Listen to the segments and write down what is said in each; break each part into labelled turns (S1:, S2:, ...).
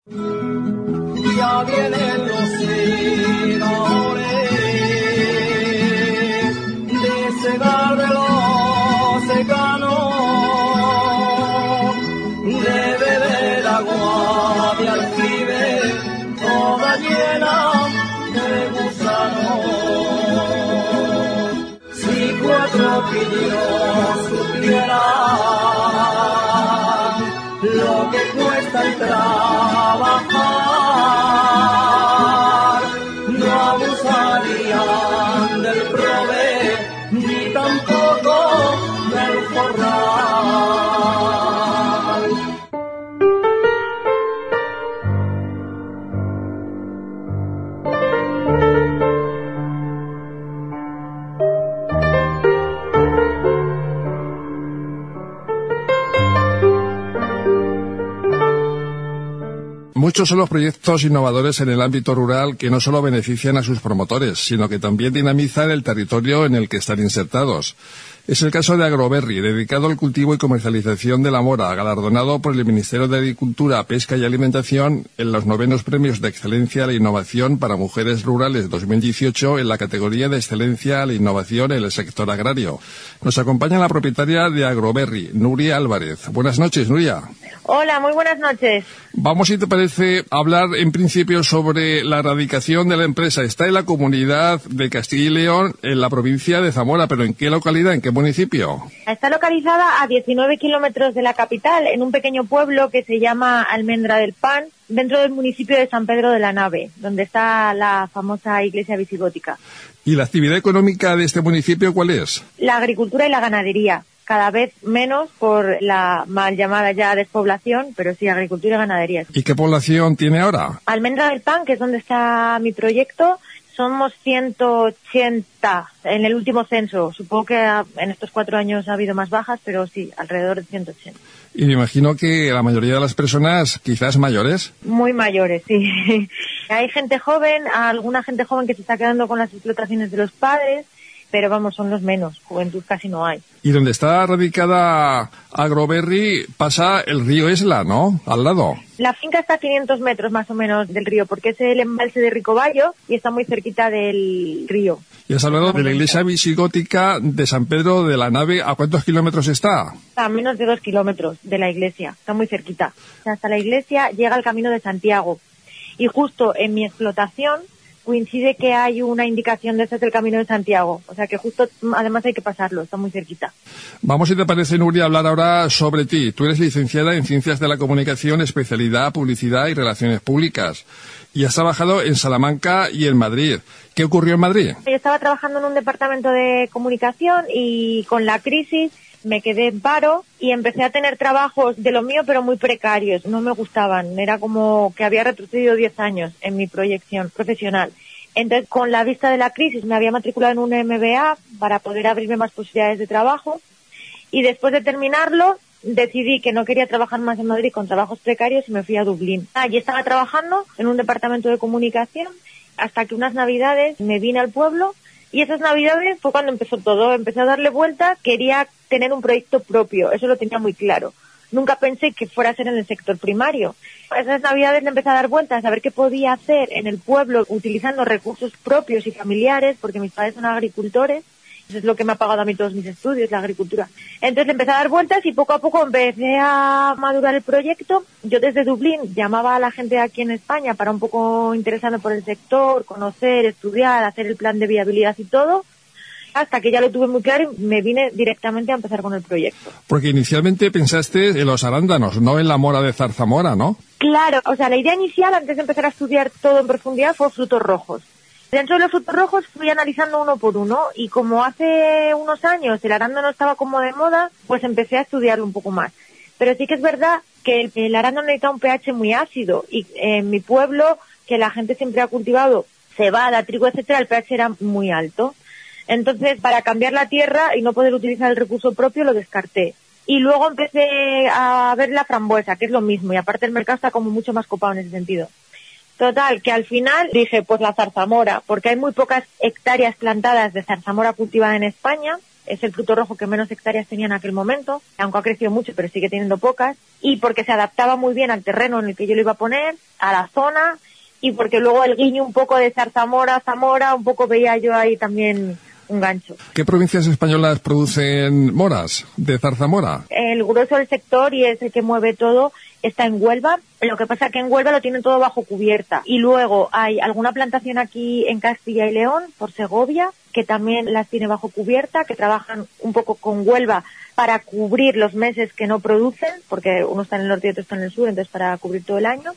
S1: Ya vienen los segadores de segar de los secanos, de beber agua de aljibe toda llena de gusanos. Si 4 pillos supieran lo que cuesta el trabajar, no abusarían del prove ni tampoco del forral.
S2: Muchos son los proyectos innovadores en el ámbito rural que no solo benefician a sus promotores, sino que también dinamizan el territorio en el que están insertados. Es el caso de Agroberri, dedicado al cultivo y comercialización de la mora, galardonado por el Ministerio de Agricultura, Pesca y Alimentación en los 9º Premios de Excelencia a la Innovación para Mujeres Rurales 2018 en la categoría de Excelencia a la Innovación en el sector agrario. Nos acompaña la propietaria de Agroberri, Nuria Álvarez. Buenas noches, Nuria.
S3: Hola, muy buenas noches.
S2: Vamos, si te parece, a hablar en principio sobre la radicación de la empresa. Está en la comunidad de Castilla y León, en la provincia de Zamora, pero ¿en qué localidad, en qué municipio?
S3: Está localizada a 19 kilómetros de la capital, en un pequeño pueblo que se llama Almendra del Pan, dentro del municipio de San Pedro de la Nave, donde está la famosa iglesia visigótica.
S2: ¿Y la actividad económica de este municipio cuál es?
S3: La agricultura y la ganadería. Cada vez menos por la mal llamada ya despoblación, pero sí, agricultura y ganadería.
S2: ¿Y qué población tiene ahora?
S3: Almendra del Pan, que es donde está mi proyecto, somos 180 en el último censo. Supongo que en estos 4 años ha habido más bajas, pero sí, alrededor de 180.
S2: Y me imagino que la mayoría de las personas quizás mayores.
S3: Muy mayores, sí. Hay gente joven, alguna gente joven que se está quedando con las explotaciones de los padres, pero vamos, son los menos, juventud casi no hay.
S2: Y donde está radicada Agroberri pasa el río Esla, ¿no? Al lado.
S3: La finca está a 500 metros más o menos del río, porque es el embalse de Ricoballo y está muy cerquita del río.
S2: Y has hablado de la iglesia visigótica de San Pedro de la Nave. ¿A cuántos kilómetros está?
S3: A menos de 2 kilómetros de la iglesia, está muy cerquita. Hasta la iglesia llega el Camino de Santiago. Y justo en mi explotación coincide que hay una indicación de este del Camino de Santiago. O sea que justo, además hay que pasarlo, está muy cerquita.
S2: Vamos, si te parece, Nuria, a hablar ahora sobre ti. Tú eres licenciada en Ciencias de la Comunicación, especialidad Publicidad y Relaciones Públicas. Y has trabajado en Salamanca y en Madrid. ¿Qué ocurrió en Madrid?
S3: Yo estaba trabajando en un departamento de comunicación y con la crisis me quedé en paro y empecé a tener trabajos de lo mío, pero muy precarios. No me gustaban. Era como que había retrocedido 10 años en mi proyección profesional. Entonces, con la vista de la crisis, me había matriculado en un MBA para poder abrirme más posibilidades de trabajo. Y después de terminarlo, decidí que no quería trabajar más en Madrid con trabajos precarios y me fui a Dublín. Allí estaba trabajando en un departamento de comunicación hasta que unas navidades me vine al pueblo. Y esas navidades fue cuando empezó todo. Empecé a darle vuelta, quería tener un proyecto propio, eso lo tenía muy claro. Nunca pensé que fuera a ser en el sector primario. Esas navidades le empecé a dar vueltas a ver qué podía hacer en el pueblo utilizando recursos propios y familiares, porque mis padres son agricultores. Eso es lo que me ha pagado a mí todos mis estudios, la agricultura. Entonces le empecé a dar vueltas y poco a poco empecé a madurar el proyecto. Yo desde Dublín llamaba a la gente aquí en España para un poco interesarme por el sector, conocer, estudiar, hacer el plan de viabilidad y todo, hasta que ya lo tuve muy claro y me vine directamente a empezar con el proyecto.
S2: Porque inicialmente pensaste en los arándanos, no en la mora de zarzamora, ¿no?
S3: Claro, o sea, la idea inicial antes de empezar a estudiar todo en profundidad fue frutos rojos. Dentro de los frutos rojos fui analizando uno por uno y como hace unos años el arándano estaba como de moda, pues empecé a estudiarlo un poco más. Pero sí que es verdad que el arándano necesita un pH muy ácido y en mi pueblo, que la gente siempre ha cultivado cebada, trigo, etcétera, el pH era muy alto. Entonces, para cambiar la tierra y no poder utilizar el recurso propio, lo descarté. Y luego empecé a ver la frambuesa, que es lo mismo, y aparte el mercado está como mucho más copado en ese sentido. Total, que al final dije, pues la zarzamora, porque hay muy pocas hectáreas plantadas de zarzamora cultivada en España, es el fruto rojo que menos hectáreas tenía en aquel momento, aunque ha crecido mucho, pero sigue teniendo pocas, y porque se adaptaba muy bien al terreno en el que yo lo iba a poner, a la zona, y porque luego el guiño un poco de zarzamora, Zamora, un poco veía yo ahí también un gancho.
S2: ¿Qué provincias españolas producen moras de zarzamora?
S3: El grueso del sector, y es el que mueve todo, está en Huelva. Lo que pasa es que en Huelva lo tienen todo bajo cubierta. Y luego hay alguna plantación aquí en Castilla y León, por Segovia, que también las tiene bajo cubierta, que trabajan un poco con Huelva para cubrir los meses que no producen, porque uno está en el norte y otro está en el sur, entonces para cubrir todo el año.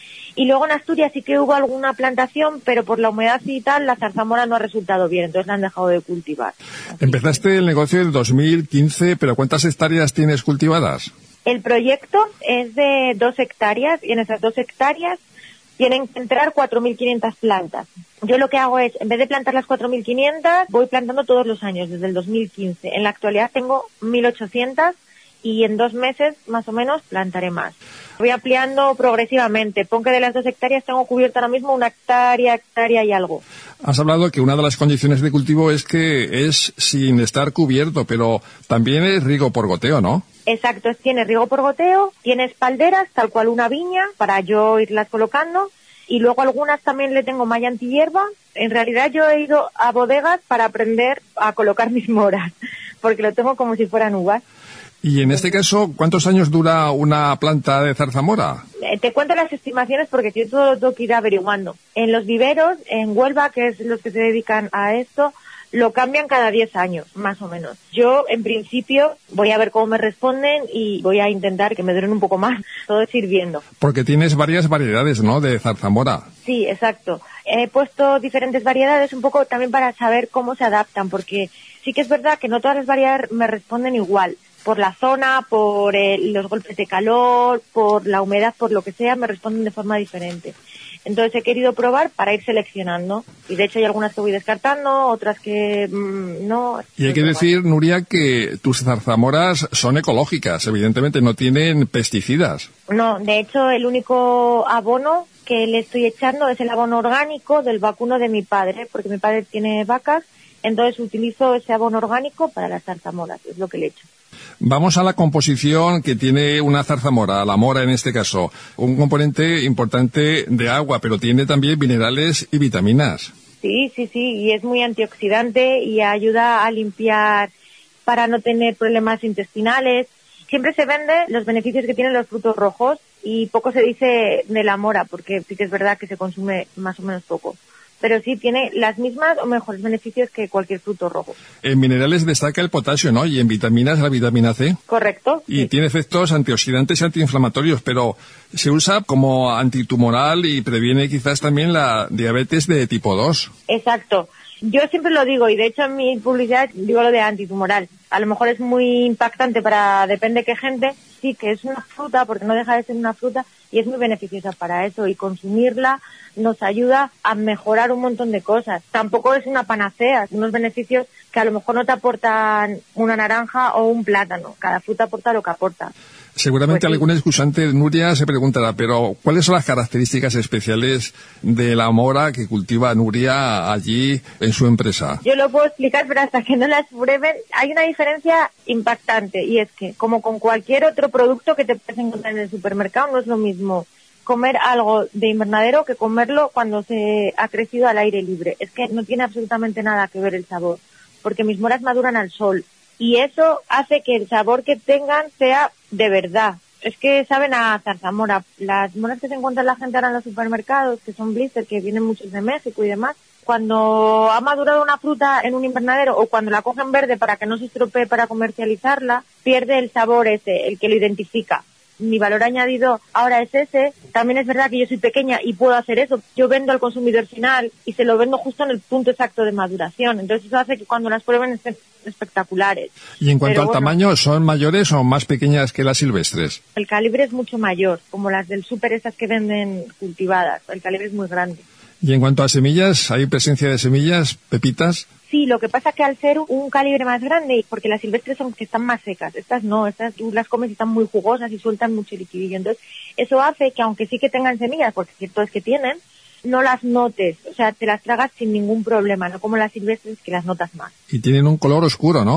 S3: Y luego en Asturias sí que hubo alguna plantación, pero por la humedad y tal, la zarzamora no ha resultado bien, entonces la han dejado de cultivar.
S2: Empezaste el negocio en 2015, pero ¿cuántas hectáreas tienes cultivadas?
S3: El proyecto es de 2 hectáreas, y en esas 2 hectáreas tienen que entrar 4.500 plantas. Yo lo que hago es, en vez de plantar las 4.500, voy plantando todos los años, desde el 2015. En la actualidad tengo 1.800 y en 2 meses, más o menos, plantaré más. Voy ampliando progresivamente. Pon que de las 2 hectáreas tengo cubierto ahora mismo 1 hectárea y algo.
S2: Has hablado que una de las condiciones de cultivo es que es sin estar cubierto, pero también es riego por goteo, ¿no?
S3: Exacto, tiene riego por goteo, tiene espalderas, tal cual una viña, para yo irlas colocando, y luego algunas también le tengo malla antihierba. En realidad yo he ido a bodegas para aprender a colocar mis moras, porque lo tengo como si fueran uvas.
S2: Y en este caso, ¿cuántos años dura una planta de zarzamora?
S3: Te cuento las estimaciones porque yo todo lo tengo que ir averiguando. En los viveros, en Huelva, que es los que se dedican a esto, lo cambian cada 10 años, más o menos. Yo, en principio, voy a ver cómo me responden y voy a intentar que me duren un poco más. Todo es ir viendo.
S2: Porque tienes varias variedades, ¿no?, de zarzamora.
S3: Sí, exacto. He puesto diferentes variedades un poco también para saber cómo se adaptan, porque sí que es verdad que no todas las variedades me responden igual. Por la zona, por los golpes de calor, por la humedad, por lo que sea, me responden de forma diferente. Entonces he querido probar para ir seleccionando. Y de hecho hay algunas que voy descartando, otras que no.
S2: Y hay que decir, Nuria, que tus zarzamoras son ecológicas. Evidentemente no tienen pesticidas.
S3: No, de hecho el único abono que le estoy echando es el abono orgánico del vacuno de mi padre, porque mi padre tiene vacas. Entonces utilizo ese abono orgánico para las zarzamoras, es lo que le echo.
S2: Vamos a la composición que tiene una zarzamora, la mora en este caso. Un componente importante de agua, pero tiene también minerales y vitaminas.
S3: Sí, y es muy antioxidante y ayuda a limpiar para no tener problemas intestinales. Siempre se vende los beneficios que tienen los frutos rojos y poco se dice de la mora, porque sí que es verdad que se consume más o menos poco. Pero sí tiene las mismas o mejores beneficios que cualquier fruto rojo.
S2: En minerales destaca el potasio, ¿no? Y en vitaminas la vitamina C.
S3: Correcto.
S2: Y
S3: sí.
S2: tiene efectos antioxidantes y antiinflamatorios, pero se usa como antitumoral y previene quizás también la diabetes de tipo 2.
S3: Exacto. Yo siempre lo digo, y de hecho en mi publicidad digo lo de antitumoral. A lo mejor es muy impactante para depende qué gente, sí que es una fruta, porque no deja de ser una fruta, y es muy beneficiosa para eso, y consumirla nos ayuda a mejorar un montón de cosas. Tampoco es una panacea, unos beneficios que a lo mejor no te aportan una naranja o un plátano. Cada fruta aporta lo que aporta.
S2: Seguramente
S3: Pues sí.
S2: algún escuchante, Nuria, se preguntará, pero ¿cuáles son las características especiales de la mora que cultiva Nuria allí en su empresa?
S3: Yo lo puedo explicar, pero hasta que no las prueben, hay una diferencia impactante, y es que, como con cualquier otro producto que te puedes encontrar en el supermercado, no es lo mismo comer algo de invernadero que comerlo cuando se ha crecido al aire libre. Es que no tiene absolutamente nada que ver el sabor, porque mis moras maduran al sol. Y eso hace que el sabor que tengan sea de verdad. Es que saben a zarzamora. Las moras que se encuentran la gente ahora en los supermercados, que son blister, que vienen muchos de México y demás, cuando ha madurado una fruta en un invernadero o cuando la cogen verde para que no se estropee para comercializarla, pierde el sabor ese, el que lo identifica. Mi valor añadido ahora es ese. También es verdad que yo soy pequeña y puedo hacer eso. Yo vendo al consumidor final y se lo vendo justo en el punto exacto de maduración. Entonces eso hace que cuando las prueben estén espectaculares.
S2: Y en cuanto al tamaño, ¿son mayores o más pequeñas que las silvestres?
S3: El calibre es mucho mayor, como las del súper esas que venden cultivadas. El calibre es muy grande.
S2: Y en cuanto a semillas, ¿hay presencia de semillas, pepitas?
S3: Sí, lo que pasa es que al ser un calibre más grande, porque las silvestres son que están más secas, estas no, estas tú las comes y están muy jugosas y sueltan mucho liquidillo. Entonces, eso hace que aunque sí que tengan semillas, porque cierto es que tienen, no las notes, o sea, te las tragas sin ningún problema, no como las silvestres que las notas más.
S2: Y tienen un color oscuro, ¿no?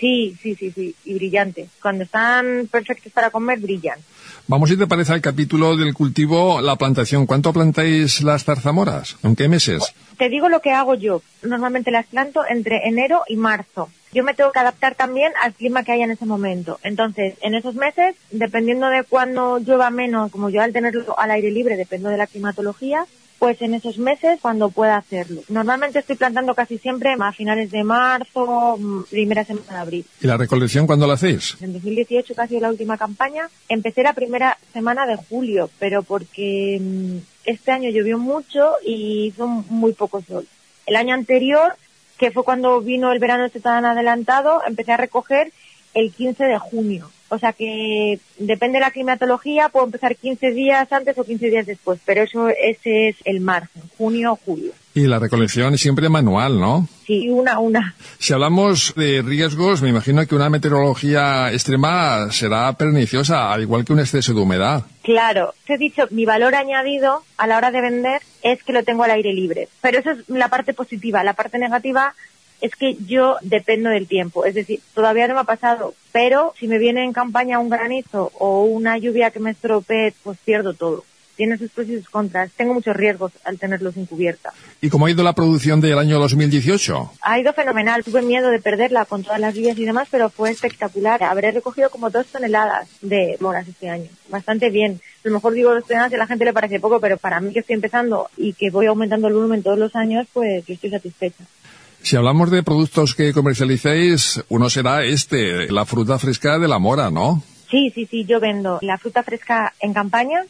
S3: Sí, y brillantes. Cuando están perfectos para comer, brillan.
S2: Vamos, si te parece, al capítulo del cultivo, la plantación. ¿Cuánto plantáis las zarzamoras? ¿En qué meses?
S3: Te digo lo que hago yo. Normalmente las planto entre enero y marzo. Yo me tengo que adaptar también al clima que haya en ese momento. Entonces, en esos meses, dependiendo de cuándo llueva menos, como yo al tenerlo al aire libre, dependo de la climatología, pues en esos meses cuando pueda hacerlo. Normalmente estoy plantando casi siempre a finales de marzo, primera semana de abril.
S2: ¿Y la recolección cuándo la hacéis?
S3: En 2018, que ha sido la última campaña, empecé la primera semana de julio, pero porque este año llovió mucho y hizo muy poco sol. El año anterior, que fue cuando vino el verano este tan adelantado, empecé a recoger el 15 de junio. O sea que depende de la climatología, puedo empezar 15 días antes o 15 días después, pero ese es el margen, junio o julio.
S2: Y la recolección es siempre manual, ¿no?
S3: Sí, una.
S2: Si hablamos de riesgos, me imagino que una meteorología extrema será perniciosa, al igual que un exceso de humedad.
S3: Claro, te he dicho, mi valor añadido a la hora de vender es que lo tengo al aire libre, pero eso es la parte positiva. La parte negativa es que yo dependo del tiempo, es decir, todavía no me ha pasado, pero si me viene en campaña un granizo o una lluvia que me estropee, pues pierdo todo. Tiene sus pros y sus contras. Tengo muchos riesgos al tenerlos sin cubierta.
S2: ¿Y cómo ha ido la producción del año 2018?
S3: Ha ido fenomenal. Tuve miedo de perderla con todas las lluvias y demás, pero fue espectacular. Habré recogido como 2 toneladas de moras este año. Bastante bien. A lo mejor digo 2 toneladas y a la gente le parece poco, pero para mí que estoy empezando y que voy aumentando el volumen todos los años, pues yo estoy satisfecha.
S2: Si hablamos de productos que comercialicéis, uno será la fruta fresca de la mora, ¿no?
S3: Sí, yo vendo la fruta fresca en campaña,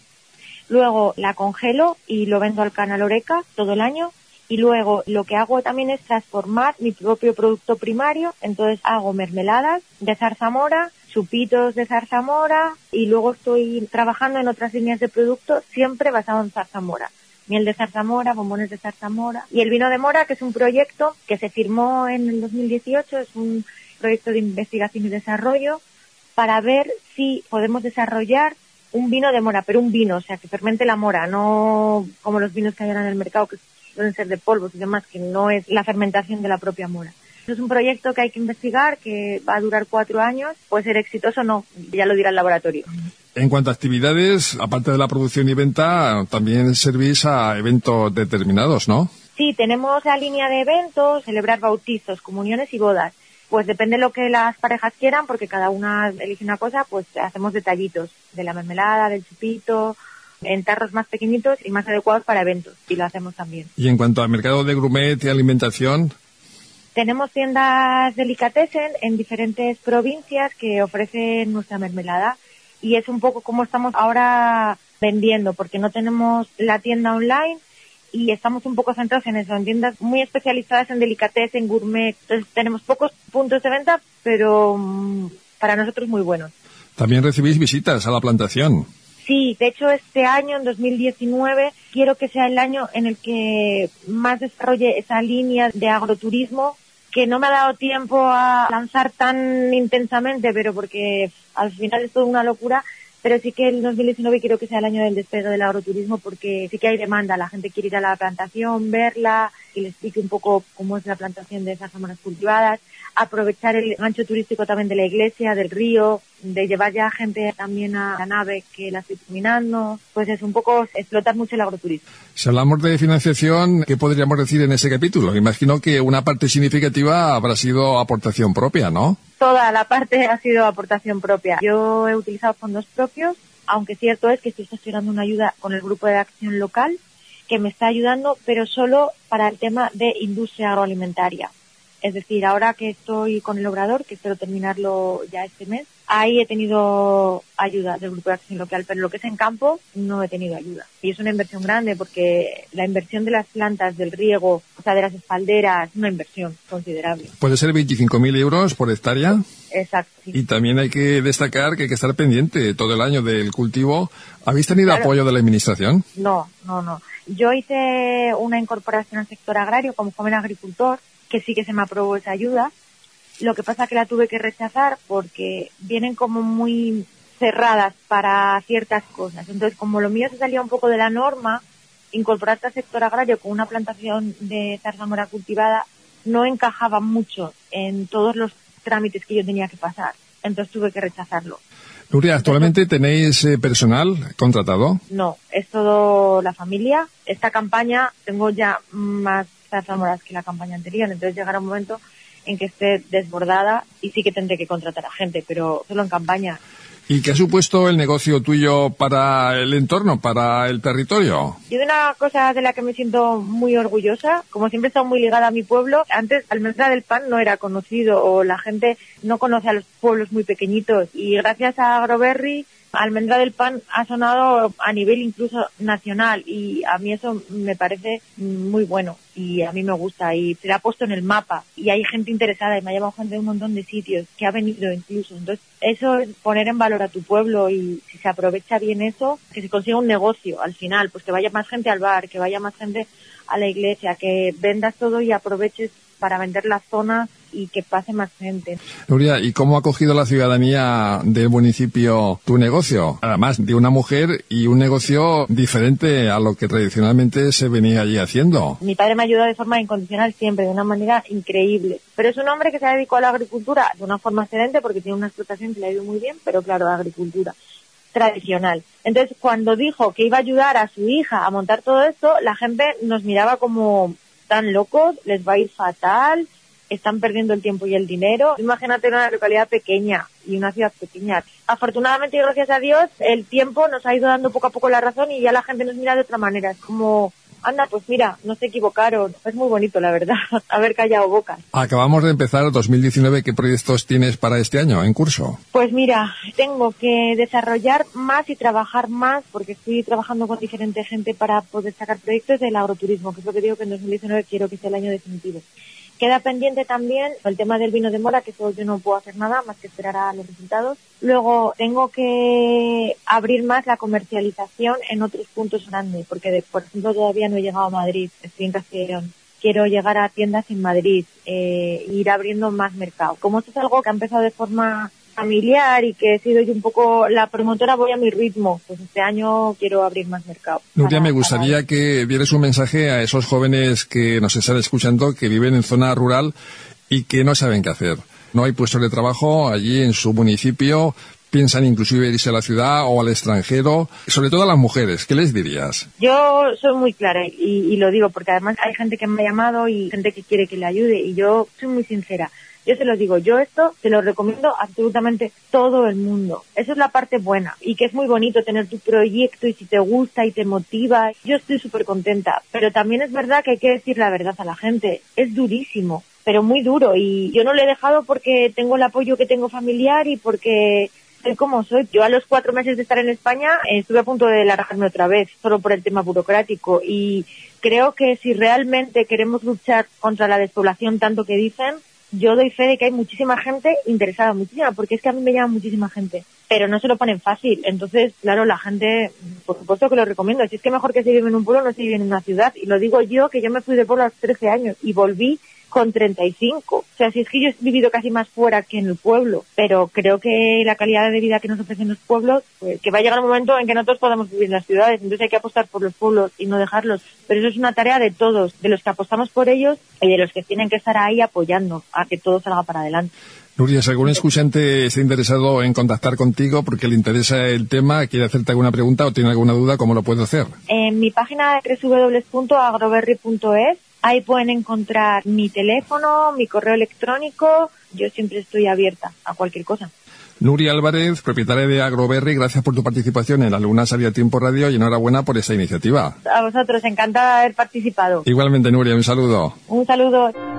S3: luego la congelo y lo vendo al canal Oreca todo el año, y luego lo que hago también es transformar mi propio producto primario, entonces hago mermeladas de zarzamora, chupitos de zarzamora, y luego estoy trabajando en otras líneas de productos siempre basado en zarzamora. Miel de zarzamora, bombones de zarzamora. Y el vino de mora, que es un proyecto que se firmó en el 2018, es un proyecto de investigación y desarrollo para ver si podemos desarrollar un vino de mora, pero un vino, o sea, que fermente la mora, no como los vinos que hay ahora en el mercado, que suelen ser de polvos y demás, que no es la fermentación de la propia mora. Es un proyecto que hay que investigar, que va a durar 4 años, puede ser exitoso o no, ya lo dirá el laboratorio.
S2: En cuanto a actividades, aparte de la producción y venta, también servís a eventos determinados, ¿no?
S3: Sí, tenemos la línea de eventos, celebrar bautizos, comuniones y bodas. Pues depende de lo que las parejas quieran, porque cada una elige una cosa, pues hacemos detallitos de la mermelada, del chupito, en tarros más pequeñitos y más adecuados para eventos, y lo hacemos también.
S2: Y en cuanto al mercado de gourmet y alimentación,
S3: tenemos tiendas delicatessen en diferentes provincias que ofrecen nuestra mermelada, y es un poco como estamos ahora vendiendo, porque no tenemos la tienda online y estamos un poco centrados en eso, en tiendas muy especializadas en delicatessen, en gourmet. Entonces tenemos pocos puntos de venta, pero para nosotros muy buenos.
S2: También recibís visitas a la plantación.
S3: Sí, de hecho este año, en 2019, quiero que sea el año en el que más desarrolle esa línea de agroturismo, que no me ha dado tiempo a lanzar tan intensamente, pero porque al final es toda una locura, pero sí que el 2019 quiero que sea el año del despegue del agroturismo, porque sí que hay demanda, la gente quiere ir a la plantación, verla, y le explique un poco cómo es la plantación de esas zarzamora cultivadas, aprovechar el gancho turístico también de la iglesia, del río, de llevar ya gente también a la nave que la estoy terminando, pues es un poco explotar mucho el agroturismo.
S2: Si hablamos de financiación, ¿qué podríamos decir en ese capítulo? Imagino que una parte significativa habrá sido aportación propia, ¿no?
S3: Toda la parte ha sido aportación propia. Yo he utilizado fondos propios, aunque cierto es que estoy gestionando una ayuda con el grupo de acción local, que me está ayudando, pero solo para el tema de industria agroalimentaria. Es decir, ahora que estoy con el obrador, que espero terminarlo ya este mes, ahí he tenido ayuda del Grupo de Acción Local, pero lo que es en campo no he tenido ayuda. Y es una inversión grande porque la inversión de las plantas, del riego, o sea, de las espalderas, es una inversión considerable.
S2: ¿Puede ser 25.000 euros por hectárea?
S3: Exacto. Sí.
S2: Y también hay que destacar que hay que estar pendiente todo el año del cultivo. ¿Habéis tenido
S3: Claro.
S2: apoyo de la administración?
S3: No. Yo hice una incorporación al sector agrario como joven agricultor, que sí que se me aprobó esa ayuda. Lo que pasa que la tuve que rechazar porque vienen como muy cerradas para ciertas cosas. Entonces, como lo mío se salía un poco de la norma, incorporarte al sector agrario con una plantación de zarzamora cultivada no encajaba mucho en todos los trámites que yo tenía que pasar. Entonces tuve que rechazarlo.
S2: Nuria, ¿actualmente tenéis personal contratado?
S3: No, es todo la familia. Esta campaña, tengo ya más zarzamoras que la campaña anterior, entonces llegará un momento en que esté desbordada y sí que tendré que contratar a gente, pero solo en campaña.
S2: ¿Y qué ha supuesto el negocio tuyo para el entorno, para el territorio?
S3: Y de una cosa de la que me siento muy orgullosa, como siempre he estado muy ligada a mi pueblo, antes Almendra del Pan no era conocido o la gente no conoce a los pueblos muy pequeñitos y gracias a Agroberri, Almendra del Pan ha sonado a nivel incluso nacional y a mí eso me parece muy bueno y a mí me gusta y se le ha puesto en el mapa y hay gente interesada y me ha llamado gente de un montón de sitios que ha venido incluso. Entonces eso es poner en valor a tu pueblo y si se aprovecha bien eso, que se consiga un negocio al final, pues que vaya más gente al bar, que vaya más gente a la iglesia, que vendas todo y aproveches para vender la zona y que pase más gente.
S2: Nuria, ¿y cómo ha acogido la ciudadanía del municipio tu negocio? Además de una mujer y un negocio diferente a lo que tradicionalmente se venía allí haciendo.
S3: Mi padre me ayudó de forma incondicional siempre, de una manera increíble. Pero es un hombre que se ha dedicado a la agricultura de una forma excelente porque tiene una explotación que le ha ido muy bien, pero claro, la agricultura tradicional. Entonces, cuando dijo que iba a ayudar a su hija a montar todo esto, la gente nos miraba como tan locos, les va a ir fatal, están perdiendo el tiempo y el dinero. Imagínate una localidad pequeña y una ciudad pequeña. Afortunadamente y gracias a Dios, el tiempo nos ha ido dando poco a poco la razón y ya la gente nos mira de otra manera. Es como, anda, pues mira, no se equivocaron. Es muy bonito, la verdad, haber callado bocas.
S2: Acabamos de empezar 2019. ¿Qué proyectos tienes para este año en curso?
S3: Pues mira, tengo que desarrollar más y trabajar más porque estoy trabajando con diferente gente para poder sacar proyectos del agroturismo, que es lo que digo que en 2019 quiero que sea el año definitivo. Queda pendiente también el tema del vino de mora, que eso yo no puedo hacer nada más que esperar a los resultados. Luego tengo que abrir más la comercialización en otros puntos grandes, porque por ejemplo todavía no he llegado a Madrid, estoy en Castilla y León. Quiero llegar a tiendas en Madrid, ir abriendo más mercado. Como esto es algo que ha empezado de forma familiar y que he sido yo un poco la promotora, voy a mi ritmo, pues este año quiero abrir más mercado.
S2: Nuria, me gustaría que dieras un mensaje a esos jóvenes que nos están escuchando, que viven en zona rural y que no saben qué hacer. No hay puestos de trabajo allí en su municipio, piensan inclusive irse a la ciudad o al extranjero, sobre todo a las mujeres. ¿Qué les dirías?
S3: Yo soy muy clara y lo digo porque además hay gente que me ha llamado y gente que quiere que le ayude y yo soy muy sincera. Yo se lo digo, yo esto te lo recomiendo a absolutamente todo el mundo. Eso es la parte buena y que es muy bonito tener tu proyecto y si te gusta y te motiva. Yo estoy súper contenta, pero también es verdad que hay que decir la verdad a la gente. Es durísimo, pero muy duro y yo no lo he dejado porque tengo el apoyo que tengo familiar y porque soy como soy. Yo a los 4 meses de estar en España estuve a punto de largarme otra vez, solo por el tema burocrático y creo que si realmente queremos luchar contra la despoblación tanto que dicen, yo doy fe de que hay muchísima gente interesada, muchísima, porque es que a mí me llama muchísima gente, pero no se lo ponen fácil. Entonces, claro, la gente, por supuesto que lo recomiendo. Si es que mejor que se vive en un pueblo, no se vive en una ciudad. Y lo digo yo, que yo me fui de pueblo a los 13 años y volví con 35. O sea, si es que yo he vivido casi más fuera que en el pueblo, pero creo que la calidad de vida que nos ofrecen los pueblos, pues que va a llegar un momento en que no todos podamos vivir en las ciudades, entonces hay que apostar por los pueblos y no dejarlos. Pero eso es una tarea de todos, de los que apostamos por ellos y de los que tienen que estar ahí apoyando a que todo salga para adelante.
S2: Nuria, si algún escuchante está interesado en contactar contigo porque le interesa el tema, quiere hacerte alguna pregunta o tiene alguna duda, ¿cómo lo puede hacer?
S3: En mi página de www.agroberri.es, ahí pueden encontrar mi teléfono, mi correo electrónico. Yo siempre estoy abierta a cualquier cosa.
S2: Nuria Álvarez, propietaria de Agroberri, gracias por tu participación en la Luna Salida a Tiempo Radio y enhorabuena por esta iniciativa.
S3: A vosotros, encantada de haber participado.
S2: Igualmente, Nuria, un saludo.
S3: Un saludo.